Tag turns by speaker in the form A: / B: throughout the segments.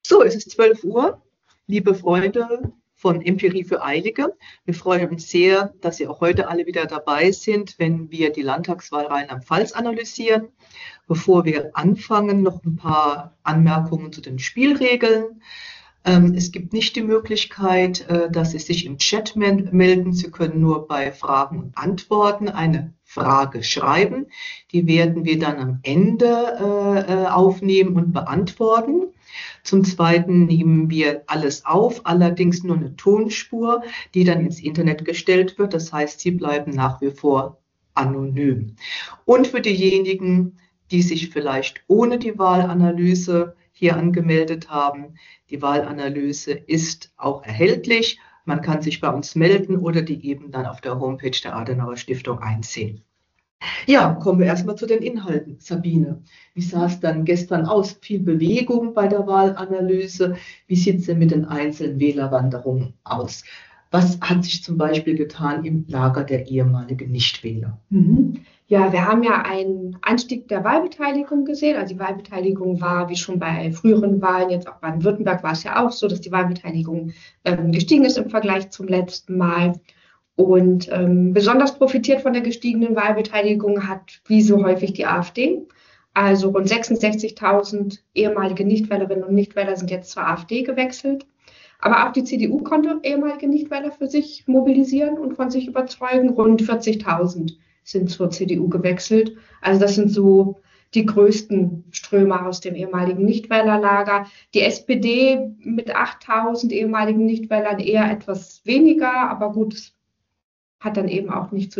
A: So, es ist 12 Uhr. Liebe Freunde von Empirie für Eilige, wir freuen uns sehr, dass Sie auch heute alle wieder dabei sind, wenn wir die Landtagswahl Rheinland-Pfalz analysieren. Bevor wir anfangen, noch ein paar Anmerkungen zu den Spielregeln. Es gibt nicht die Möglichkeit, dass Sie sich im Chat melden. Sie können nur bei Fragen und Antworten eine Frage schreiben. Die werden wir dann am Ende aufnehmen und beantworten. Zum Zweiten nehmen wir alles auf, allerdings nur eine Tonspur, die dann ins Internet gestellt wird. Das heißt, sie bleiben nach wie vor anonym. Und für diejenigen, die sich vielleicht ohne die Wahlanalyse hier angemeldet haben, die Wahlanalyse ist auch erhältlich. Man kann sich bei uns melden oder die eben dann auf der Homepage der Adenauer Stiftung einsehen. Ja, kommen wir erstmal zu den Inhalten. Sabine, wie sah es dann gestern aus? Viel Bewegung bei der Wahlanalyse. Wie sieht es denn mit den einzelnen Wählerwanderungen aus? Was hat sich zum Beispiel getan im Lager der ehemaligen Nichtwähler?
B: Ja, wir haben ja einen Anstieg der Wahlbeteiligung gesehen. Also die Wahlbeteiligung war, wie schon bei früheren Wahlen, jetzt auch Baden-Württemberg war es ja auch so, dass die Wahlbeteiligung gestiegen ist im Vergleich zum letzten Mal. Und besonders profitiert von der gestiegenen Wahlbeteiligung hat, wie so häufig, die AfD. Also rund 66.000 ehemalige Nichtwählerinnen und Nichtwähler sind jetzt zur AfD gewechselt. Aber auch die CDU konnte ehemalige Nichtwähler für sich mobilisieren und von sich überzeugen. Rund 40.000 sind zur CDU gewechselt. Also das sind so die größten Ströme aus dem ehemaligen Nichtwählerlager. Die SPD mit 8.000 ehemaligen Nichtwählern eher etwas weniger, aber gut, es hat dann eben auch nicht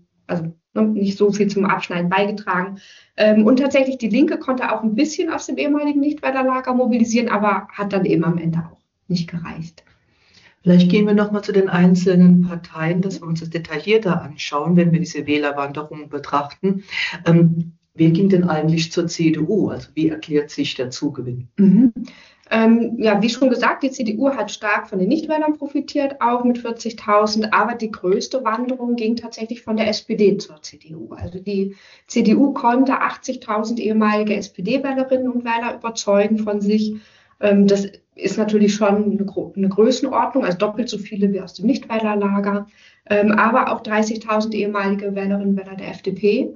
B: nicht so viel zum Abschneiden beigetragen. Und tatsächlich die Linke konnte auch ein bisschen aus dem ehemaligen Nichtwählerlager mobilisieren, aber hat dann eben am Ende auch nicht gereicht.
A: Vielleicht gehen wir nochmal zu den einzelnen Parteien, dass wir uns das detaillierter anschauen, wenn wir diese Wählerwanderung betrachten. Wer ging denn eigentlich zur CDU? Also wie erklärt sich der Zugewinn?
B: Ja, wie schon gesagt, die CDU hat stark von den Nichtwählern profitiert, auch mit 40.000. Aber die größte Wanderung ging tatsächlich von der SPD zur CDU. Also die CDU konnte 80.000 ehemalige SPD-Wählerinnen und Wähler überzeugen von sich. Das ist natürlich schon eine Größenordnung, also doppelt so viele wie aus dem Nichtwählerlager, aber auch 30.000 ehemalige Wählerinnen und Wähler der FDP,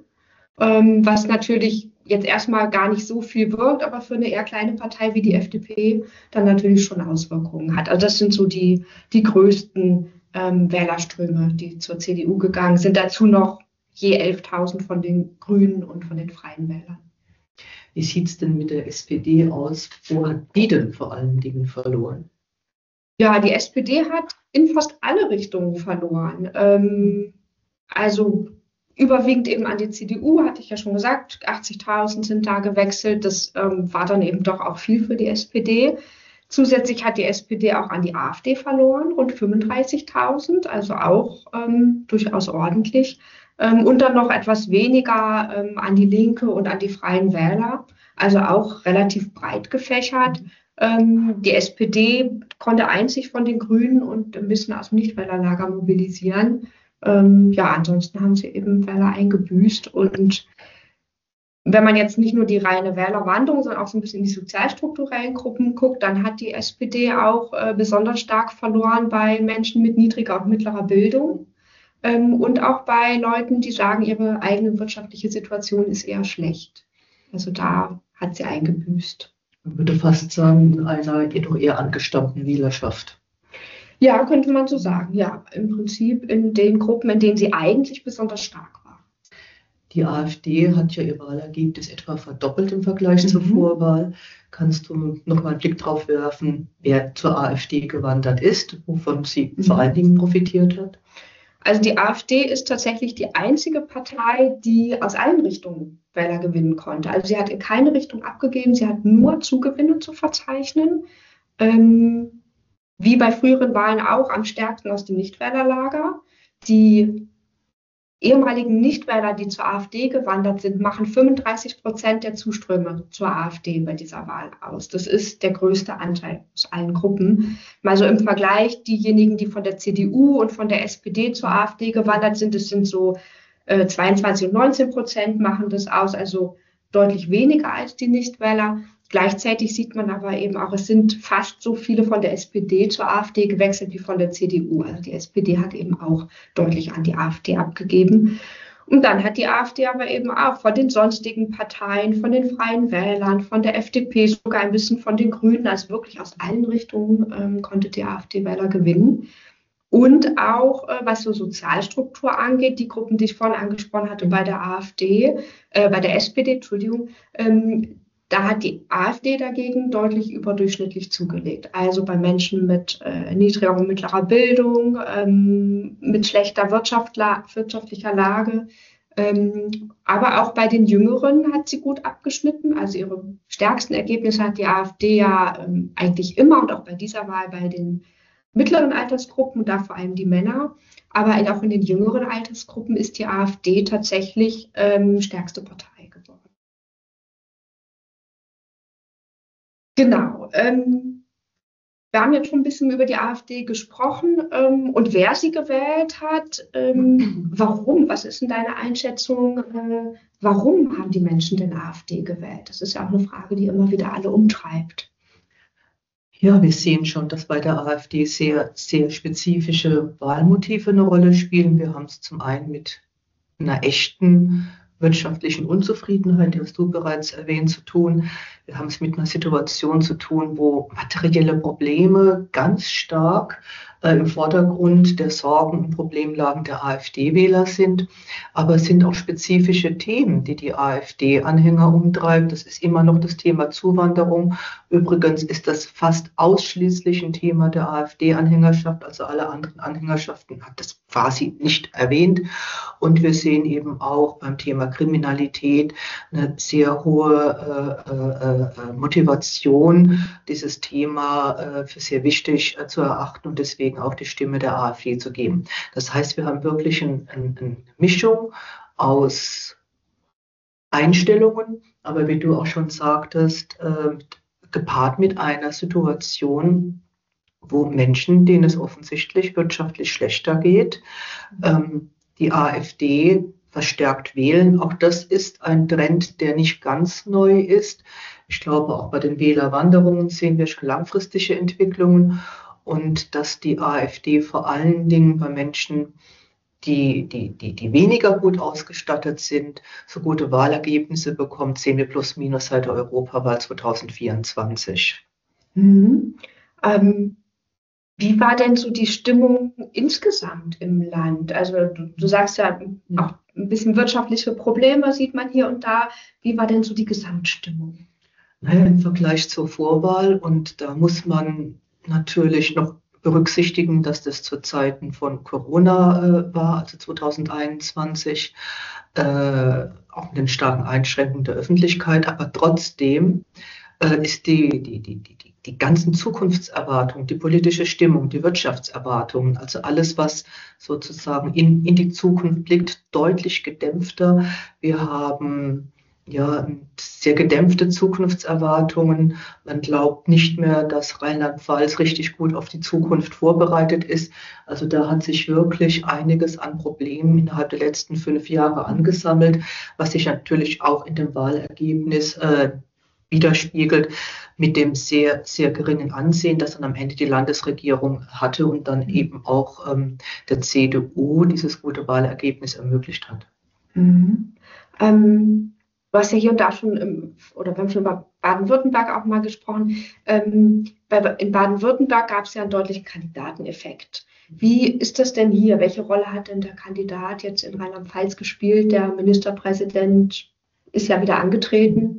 B: was natürlich jetzt erstmal gar nicht so viel wirkt, aber für eine eher kleine Partei wie die FDP dann natürlich schon Auswirkungen hat. Also das sind so die größten Wählerströme, die zur CDU gegangen sind. Dazu noch je 11.000 von den Grünen und von den Freien Wählern.
A: Wie sieht es denn mit der SPD aus? Wo hat die denn vor allen Dingen verloren?
B: Ja, die SPD hat in fast alle Richtungen verloren. Also überwiegend eben an die CDU, hatte ich ja schon gesagt, 80.000 sind da gewechselt. Das war dann eben doch auch viel für die SPD. Zusätzlich hat die SPD auch an die AfD verloren, rund 35.000, also auch durchaus ordentlich. Und dann noch etwas weniger an die Linke und an die Freien Wähler, also auch relativ breit gefächert. Die SPD konnte einzig von den Grünen und ein bisschen aus dem Nichtwählerlager mobilisieren. Ja, ansonsten haben sie eben Wähler eingebüßt. Und wenn man jetzt nicht nur die reine Wählerwanderung, sondern auch so ein bisschen in die sozialstrukturellen Gruppen guckt, dann hat die SPD auch besonders stark verloren bei Menschen mit niedriger und mittlerer Bildung. Und auch bei Leuten, die sagen, ihre eigene wirtschaftliche Situation ist eher schlecht. Also da hat sie eingebüßt.
A: Man würde fast sagen, in einer doch eher angestammten Wählerschaft.
B: Ja, könnte man so sagen. Ja, im Prinzip in den Gruppen, in denen sie eigentlich besonders stark war.
A: Die AfD hat ja ihr Wahlergebnis etwa verdoppelt im Vergleich zur Vorwahl. Kannst du noch mal einen Blick drauf werfen, wer zur AfD gewandert ist, wovon sie vor allen Dingen profitiert hat?
B: Also die AfD ist tatsächlich die einzige Partei, die aus allen Richtungen Wähler gewinnen konnte. Also sie hat in keine Richtung abgegeben, sie hat nur Zugewinne zu verzeichnen. Wie bei früheren Wahlen auch am stärksten aus dem Nichtwählerlager. Die ehemaligen Nichtwähler, die zur AfD gewandert sind, machen 35% der Zuströme zur AfD bei dieser Wahl aus. Das ist der größte Anteil aus allen Gruppen. Also im Vergleich, diejenigen, die von der CDU und von der SPD zur AfD gewandert sind, das sind so 22 und 19% machen das aus, also deutlich weniger als die Nichtwähler. Gleichzeitig sieht man aber eben auch, es sind fast so viele von der SPD zur AfD gewechselt wie von der CDU. Also die SPD hat eben auch deutlich an die AfD abgegeben. Und dann hat die AfD aber eben auch von den sonstigen Parteien, von den Freien Wählern, von der FDP, sogar ein bisschen von den Grünen, also wirklich aus allen Richtungen konnte die AfD Wähler gewinnen. Und auch, was so Sozialstruktur angeht, die Gruppen, die ich vorhin angesprochen hatte bei der bei der SPD, Entschuldigung, da hat die AfD dagegen deutlich überdurchschnittlich zugelegt. Also bei Menschen mit niedriger und mittlerer Bildung, mit schlechter wirtschaftlicher Lage. Aber auch bei den Jüngeren hat sie gut abgeschnitten. Also ihre stärksten Ergebnisse hat die AfD ja eigentlich immer und auch bei dieser Wahl bei den mittleren Altersgruppen und da vor allem die Männer. Aber auch in den jüngeren Altersgruppen ist die AfD tatsächlich stärkste Partei geworden. Genau. Wir haben jetzt schon ein bisschen über die AfD gesprochen und wer sie gewählt hat. Warum? Was ist denn deine Einschätzung? Warum haben die Menschen denn AfD gewählt? Das ist ja auch eine Frage, die immer wieder alle umtreibt.
A: Ja, wir sehen schon, dass bei der AfD sehr, sehr spezifische Wahlmotive eine Rolle spielen. Wir haben es zum einen mit einer echten wirtschaftlichen Unzufriedenheit, die hast du bereits erwähnt, zu tun. Wir haben es mit einer Situation zu tun, wo materielle Probleme ganz stark im Vordergrund der Sorgen und Problemlagen der AfD-Wähler sind. Aber es sind auch spezifische Themen, die die AfD-Anhänger umtreiben. Das ist immer noch das Thema Zuwanderung. Übrigens ist das fast ausschließlich ein Thema der AfD-Anhängerschaft. Also alle anderen Anhängerschaften hat das quasi nicht erwähnt. Und wir sehen eben auch beim Thema Kriminalität eine sehr hohe Motivation, dieses Thema für sehr wichtig zu erachten und deswegen auch die Stimme der AfD zu geben. Das heißt, wir haben wirklich eine Mischung aus Einstellungen, aber wie du auch schon sagtest, gepaart mit einer Situation, wo Menschen, denen es offensichtlich wirtschaftlich schlechter geht, die AfD verstärkt wählen. Auch das ist ein Trend, der nicht ganz neu ist. Ich glaube, auch bei den Wählerwanderungen sehen wir schon langfristige Entwicklungen und dass die AfD vor allen Dingen bei Menschen, die weniger gut ausgestattet sind, so gute Wahlergebnisse bekommt, sehen wir plus minus seit der Europawahl 2024.
B: Mhm. Wie war denn so die Stimmung insgesamt im Land? Also du sagst ja auch ein bisschen wirtschaftliche Probleme sieht man hier und da. Wie war denn so die Gesamtstimmung?
A: Naja, im Vergleich zur Vorwahl, und da muss man natürlich noch berücksichtigen, dass das zu Zeiten von Corona war, also 2021, auch mit den starken Einschränkungen der Öffentlichkeit, aber trotzdem ist die ganzen Zukunftserwartungen, die politische Stimmung, die Wirtschaftserwartungen, also alles, was sozusagen in die Zukunft blickt, deutlich gedämpfter. Wir haben ja sehr gedämpfte Zukunftserwartungen. Man glaubt nicht mehr, dass Rheinland-Pfalz richtig gut auf die Zukunft vorbereitet ist. Also da hat sich wirklich einiges an Problemen innerhalb der letzten 5 Jahre angesammelt, was sich natürlich auch in dem Wahlergebnis widerspiegelt mit dem sehr, sehr geringen Ansehen, das dann am Ende die Landesregierung hatte und dann eben auch der CDU dieses gute Wahlergebnis ermöglicht hat.
B: Mhm. Du hast ja hier und da schon, oder wir haben schon über Baden-Württemberg auch mal gesprochen. In Baden-Württemberg gab es ja einen deutlichen Kandidateneffekt. Wie ist das denn hier? Welche Rolle hat denn der Kandidat jetzt in Rheinland-Pfalz gespielt? Der Ministerpräsident ist ja wieder angetreten.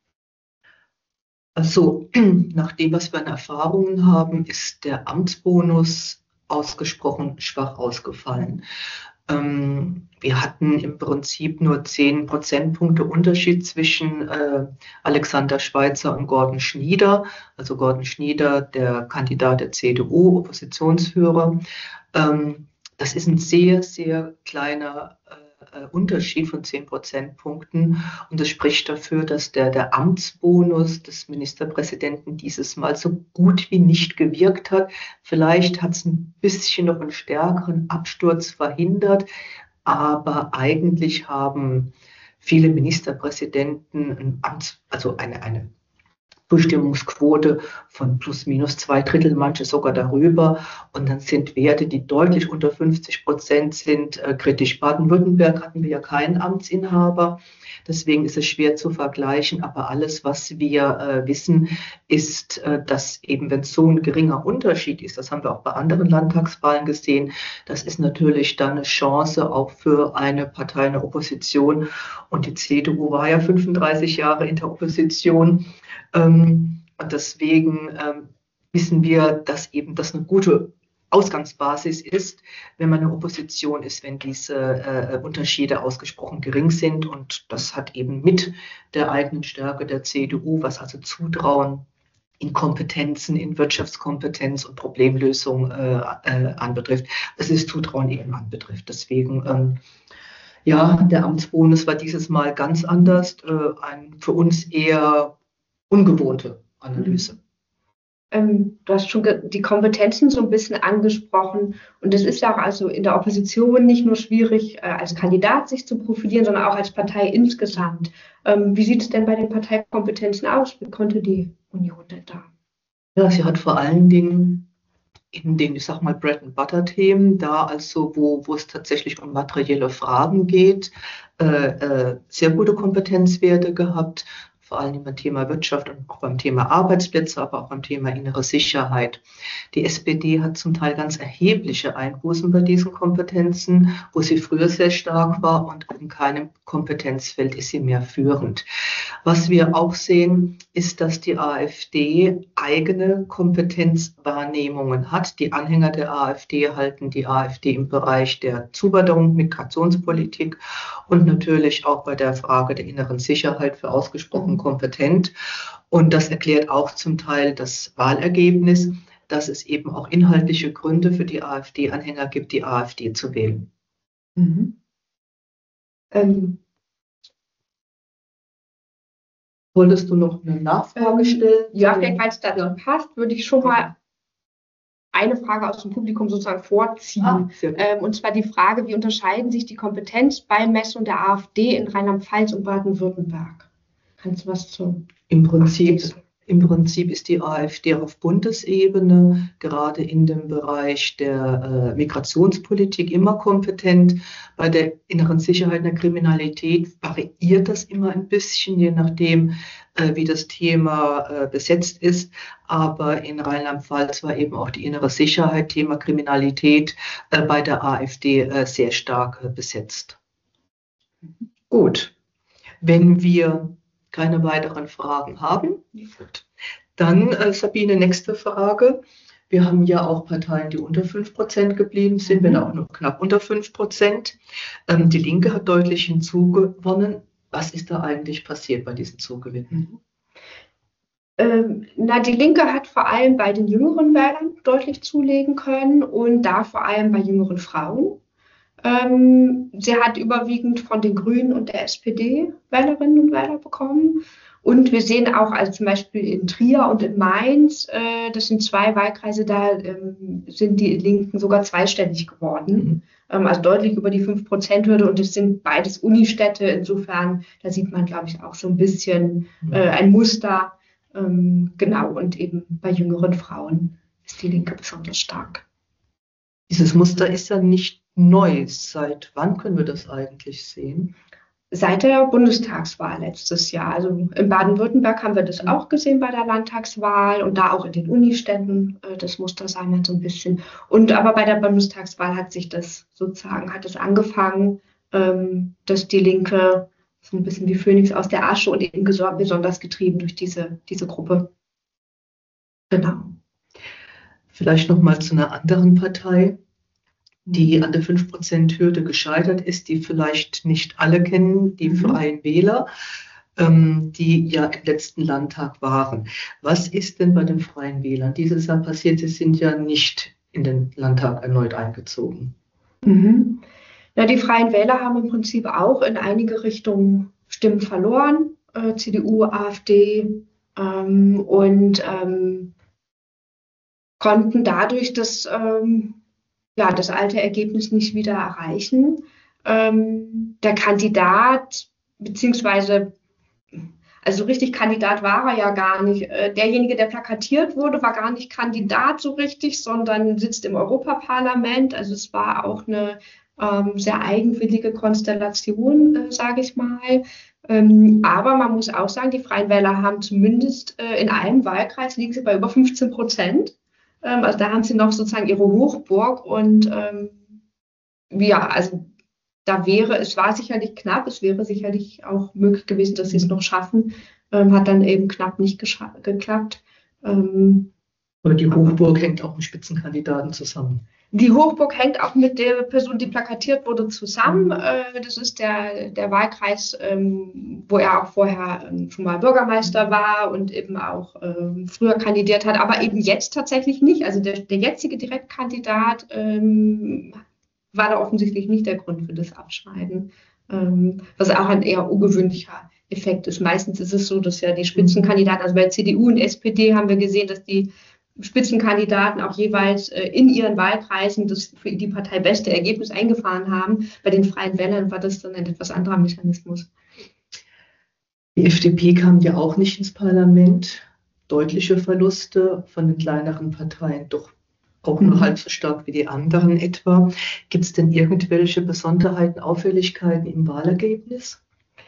A: Also nach dem, was wir an Erfahrungen haben, ist der Amtsbonus ausgesprochen schwach ausgefallen. Wir hatten im Prinzip nur 10 Prozentpunkte Unterschied zwischen Alexander Schweitzer und Gordon Schnieder. Also Gordon Schnieder, der Kandidat der CDU, Oppositionsführer. Das ist ein sehr, sehr kleiner Unterschied von 10 Prozentpunkten. Und das spricht dafür, dass der Amtsbonus des Ministerpräsidenten dieses Mal so gut wie nicht gewirkt hat. Vielleicht hat es ein bisschen noch einen stärkeren Absturz verhindert, aber eigentlich haben viele Ministerpräsidenten eine Zustimmungsquote von plus minus 2/3, manche sogar darüber. Und dann sind Werte, die deutlich unter 50% sind, kritisch. Baden-Württemberg hatten wir ja keinen Amtsinhaber. Deswegen ist es schwer zu vergleichen. Aber alles, was wir wissen, ist, dass eben, wenn so ein geringer Unterschied ist, das haben wir auch bei anderen Landtagswahlen gesehen, das ist natürlich dann eine Chance auch für eine Partei in der Opposition. Und die CDU war ja 35 Jahre in der Opposition. Und deswegen wissen wir, dass eben das eine gute Ausgangsbasis ist, wenn man eine Opposition ist, wenn diese Unterschiede ausgesprochen gering sind. Und das hat eben mit der eigenen Stärke der CDU, was also Zutrauen in Kompetenzen, in Wirtschaftskompetenz und Problemlösung anbetrifft. Es ist Zutrauen eben anbetrifft. Deswegen, ja, der Amtsbonus war dieses Mal ganz anders, für uns eher ungewohnte Analyse.
B: Du hast schon die Kompetenzen so ein bisschen angesprochen. Und es ist ja auch also in der Opposition nicht nur schwierig, als Kandidat sich zu profilieren, sondern auch als Partei insgesamt. Wie sieht es denn bei den Parteikompetenzen aus? Wie konnte die Union denn da?
A: Ja, sie hat vor allen Dingen in den, ich sag mal, Bread-and-Butter-Themen, da also, wo es tatsächlich um materielle Fragen geht, sehr gute Kompetenzwerte gehabt, vor allem beim Thema Wirtschaft und auch beim Thema Arbeitsplätze, aber auch beim Thema innere Sicherheit. Die SPD hat zum Teil ganz erhebliche Einbußen bei diesen Kompetenzen, wo sie früher sehr stark war, und in keinem Kompetenzfeld ist sie mehr führend. Was wir auch sehen, ist, dass die AfD eigene Kompetenzwahrnehmungen hat. Die Anhänger der AfD halten die AfD im Bereich der Zuwanderung, Migrationspolitik und natürlich auch bei der Frage der inneren Sicherheit für ausgesprochen kompetent. Und das erklärt auch zum Teil das Wahlergebnis, dass es eben auch inhaltliche Gründe für die AfD-Anhänger gibt, die AfD zu wählen.
B: Mhm.
A: Wolltest du noch eine Nachfrage stellen?
B: Ja, vielleicht, weil es dazu passt, würde ich schon mal eine Frage aus dem Publikum sozusagen vorziehen. Und zwar die Frage, wie unterscheiden sich die Kompetenzbeimessung der AfD in Rheinland-Pfalz und Baden-Württemberg? Kannst du was zu?
A: Im Prinzip ist die AfD auf Bundesebene, gerade in dem Bereich der Migrationspolitik, immer kompetent. Bei der inneren Sicherheit und der Kriminalität variiert das immer ein bisschen, je nachdem, wie das Thema besetzt ist. Aber in Rheinland-Pfalz war eben auch die innere Sicherheit, Thema Kriminalität, bei der AfD sehr stark besetzt. Gut, wenn wir keine weiteren Fragen haben, dann, Sabine, nächste Frage. Wir haben ja auch Parteien, die unter 5% geblieben sind, wenn auch nur knapp unter 5%. Die Linke hat deutlich hinzugewonnen. Was ist da eigentlich passiert bei diesen Zugewinnen?
B: Die Linke hat vor allem bei den jüngeren Wählern deutlich zulegen können und da vor allem bei jüngeren Frauen. Sie hat überwiegend von den Grünen und der SPD Wählerinnen und Wähler bekommen. Und wir sehen auch, also zum Beispiel in Trier und in Mainz, das sind 2 Wahlkreise, da sind die Linken sogar zweistellig geworden. Also deutlich über die 5%-Hürde, und es sind beides Unistädte. Insofern, da sieht man, glaube ich, auch so ein bisschen ein Muster. Genau, und eben bei jüngeren Frauen ist die Linke besonders stark.
A: Dieses Muster ist ja nicht neu. Seit wann können wir das eigentlich sehen?
B: Seit der Bundestagswahl letztes Jahr. Also in Baden-Württemberg haben wir das auch gesehen bei der Landtagswahl und da auch in den Unistädten. Das Muster sah man so ein bisschen. Und aber bei der Bundestagswahl hat es angefangen, dass die Linke so ein bisschen wie Phönix aus der Asche und eben besonders getrieben durch diese Gruppe. Genau.
A: Vielleicht noch mal zu einer anderen Partei, die an der 5%-Hürde gescheitert ist, die vielleicht nicht alle kennen, die Freien Wähler, die ja im letzten Landtag waren. Was ist denn bei den Freien Wählern dieses Jahr passiert? Sie sind ja nicht in den Landtag erneut eingezogen.
B: Ja, die Freien Wähler haben im Prinzip auch in einige Richtungen Stimmen verloren, CDU, AfD, und konnten dadurch das alte Ergebnis nicht wieder erreichen. Der Kandidat, beziehungsweise Also richtig Kandidat war er ja gar nicht. Derjenige, der plakatiert wurde, war gar nicht Kandidat so richtig, sondern sitzt im Europaparlament. Also es war auch eine sehr eigenwillige Konstellation, sage ich mal. Aber man muss auch sagen, die Freien Wähler haben zumindest in einem Wahlkreis liegen sie bei über 15%. Also da haben sie noch sozusagen ihre Hochburg und ja, also es war sicherlich knapp, es wäre sicherlich auch möglich gewesen, dass sie es noch schaffen, hat dann eben knapp nicht geklappt.
A: Oder die Hochburg hängt auch mit Spitzenkandidaten zusammen.
B: Die Hochburg hängt auch mit der Person, die plakatiert wurde, zusammen. Das ist der Wahlkreis, wo er auch vorher schon mal Bürgermeister war und eben auch früher kandidiert hat, aber eben jetzt tatsächlich nicht. Also der jetzige Direktkandidat war da offensichtlich nicht der Grund für das Abschneiden, was auch ein eher ungewöhnlicher Effekt ist. Meistens ist es so, dass ja die Spitzenkandidaten, also bei CDU und SPD haben wir gesehen, dass die Spitzenkandidaten auch jeweils in ihren Wahlkreisen das für die Partei beste Ergebnis eingefahren haben. Bei den Freien Wählern war das dann ein etwas anderer Mechanismus.
A: Die FDP kam ja auch nicht ins Parlament. Deutliche Verluste von den kleineren Parteien, doch auch nur halb so stark wie die anderen etwa. Gibt es denn irgendwelche Besonderheiten, Auffälligkeiten im Wahlergebnis?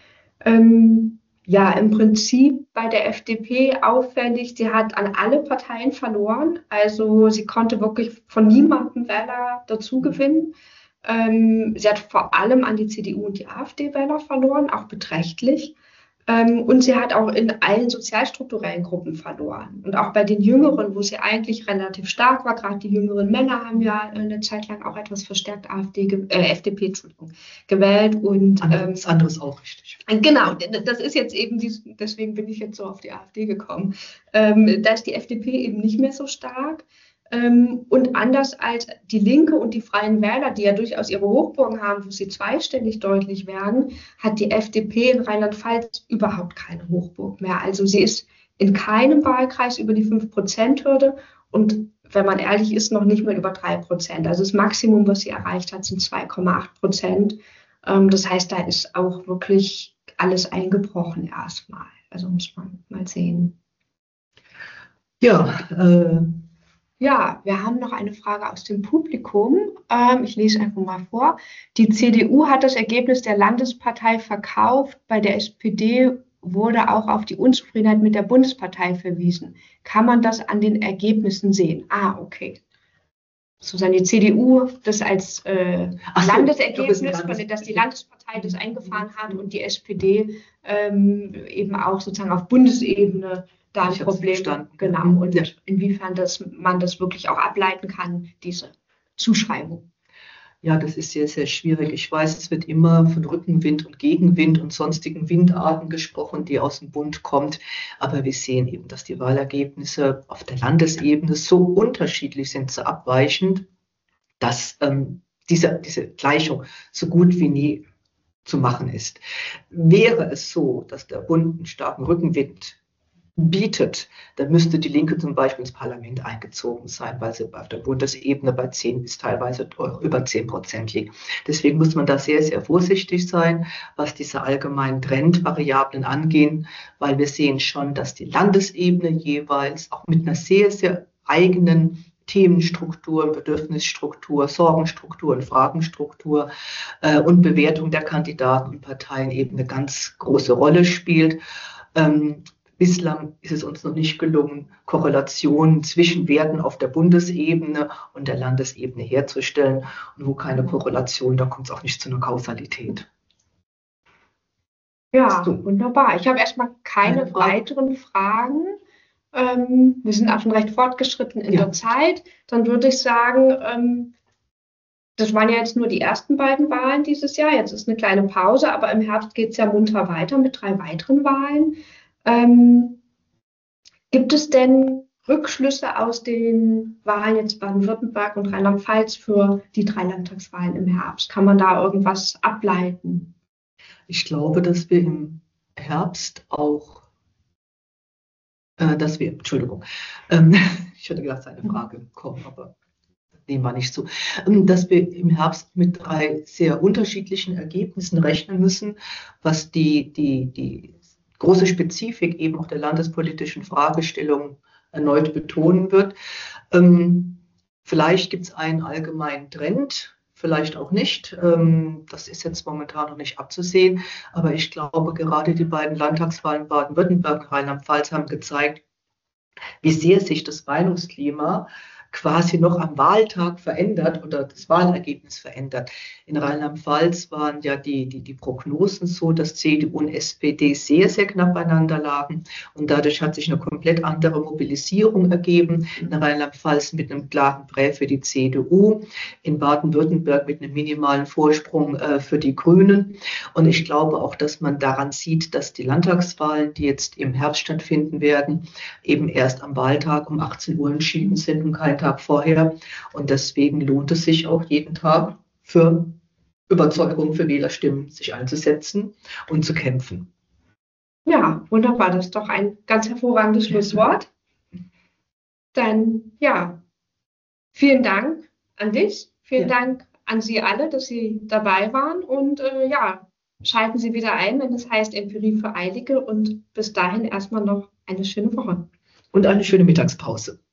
B: Ja, im Prinzip bei der FDP auffällig, sie hat an alle Parteien verloren. Also sie konnte wirklich von niemandem Wähler dazu gewinnen. Sie hat vor allem an die CDU und die AfD Wähler verloren, auch beträchtlich. Und sie hat auch in allen sozialstrukturellen Gruppen verloren. Und auch bei den Jüngeren, wo sie eigentlich relativ stark war, gerade die jüngeren Männer haben ja eine Zeit lang auch etwas verstärkt FDP gewählt. Und
A: das andere ist auch richtig.
B: Genau, das ist jetzt eben, deswegen bin ich jetzt so auf die AfD gekommen. Da ist die FDP eben nicht mehr so stark. Und anders als die Linke und die Freien Wähler, die ja durchaus ihre Hochburgen haben, wo sie zweistellig deutlich werden, hat die FDP in Rheinland-Pfalz überhaupt keine Hochburg mehr. Also sie ist in keinem Wahlkreis über die 5%-Hürde und wenn man ehrlich ist, noch nicht mal über 3%. Also das Maximum, was sie erreicht hat, sind 2,8%. Das heißt, da ist auch wirklich alles eingebrochen erstmal. Also muss man mal sehen.
A: Ja,
B: Ja, wir haben noch eine Frage aus dem Publikum. Ich lese einfach mal vor. Die CDU hat das Ergebnis der Landespartei verkauft. Bei der SPD wurde auch auf die Unzufriedenheit mit der Bundespartei verwiesen. Kann man das an den Ergebnissen sehen? Ah, okay. Sozusagen die CDU das als Landesergebnis, dass die Landespartei das eingefahren hat und die SPD eben auch sozusagen auf Bundesebene da ein Problem. Genau. Und ja, inwiefern man das wirklich auch ableiten kann, diese Zuschreibung.
A: Ja, das ist sehr, sehr schwierig. Ich weiß, es wird immer von Rückenwind und Gegenwind und sonstigen Windarten gesprochen, die aus dem Bund kommt. Aber wir sehen eben, dass die Wahlergebnisse auf der Landesebene so unterschiedlich sind, so abweichend, dass diese Gleichung so gut wie nie zu machen ist. Wäre es so, dass der Bund einen starken Rückenwind bietet, dann müsste die Linke zum Beispiel ins Parlament eingezogen sein, weil sie auf der Bundesebene bei 10 bis teilweise über 10% liegt. Deswegen muss man da sehr, sehr vorsichtig sein, was diese allgemeinen Trendvariablen angeht, weil wir sehen schon, dass die Landesebene jeweils auch mit einer sehr, sehr eigenen Themenstruktur, Bedürfnisstruktur, Sorgenstruktur und Fragenstruktur und Bewertung der Kandidaten und Parteien eben eine ganz große Rolle spielt. Bislang ist es uns noch nicht gelungen, Korrelationen zwischen Werten auf der Bundesebene und der Landesebene herzustellen. Und wo keine Korrelation, da kommt es auch nicht zu einer Kausalität.
B: Ja, wunderbar. Ich habe erstmal keine weiteren Fragen. Wir sind auch schon recht fortgeschritten in der Zeit. Dann würde ich sagen, das waren ja jetzt nur die ersten beiden Wahlen dieses Jahr. Jetzt ist eine kleine Pause, aber im Herbst geht es ja munter weiter mit 3 weiteren Wahlen. Gibt es denn Rückschlüsse aus den Wahlen jetzt Baden-Württemberg und Rheinland-Pfalz für die 3 Landtagswahlen im Herbst? Kann man da irgendwas ableiten?
A: Ich glaube, dass wir im Herbst auch, Entschuldigung, ich hatte gedacht, eine Frage kommen, aber dem war nicht so, dass wir im Herbst mit 3 sehr unterschiedlichen Ergebnissen rechnen müssen, was die große Spezifik eben auch der landespolitischen Fragestellung erneut betonen wird. Vielleicht gibt es einen allgemeinen Trend, vielleicht auch nicht. Das ist jetzt momentan noch nicht abzusehen. Aber ich glaube, gerade die beiden Landtagswahlen Baden-Württemberg und Rheinland-Pfalz haben gezeigt, wie sehr sich das Meinungsklima quasi noch am Wahltag verändert oder das Wahlergebnis verändert. In Rheinland-Pfalz waren ja die Prognosen so, dass CDU und SPD sehr, sehr knapp beieinander lagen und dadurch hat sich eine komplett andere Mobilisierung ergeben. In Rheinland-Pfalz mit einem klaren Prä für die CDU, in Baden-Württemberg mit einem minimalen Vorsprung für die Grünen. Und ich glaube auch, dass man daran sieht, dass die Landtagswahlen, die jetzt im Herbst stattfinden werden, eben erst am Wahltag um 18 Uhr entschieden sind und kein Tag vorher. Und deswegen lohnt es sich auch jeden Tag für Überzeugung, für Wählerstimmen sich einzusetzen und zu kämpfen.
B: Ja, wunderbar. Das ist doch ein ganz hervorragendes Schlusswort. Dann ja, vielen Dank an dich. Vielen Dank an Sie alle, dass Sie dabei waren. Und ja, schalten Sie wieder ein, wenn es heißt Empirie für Eilige. Und bis dahin erstmal noch eine schöne Woche.
A: Und eine schöne Mittagspause.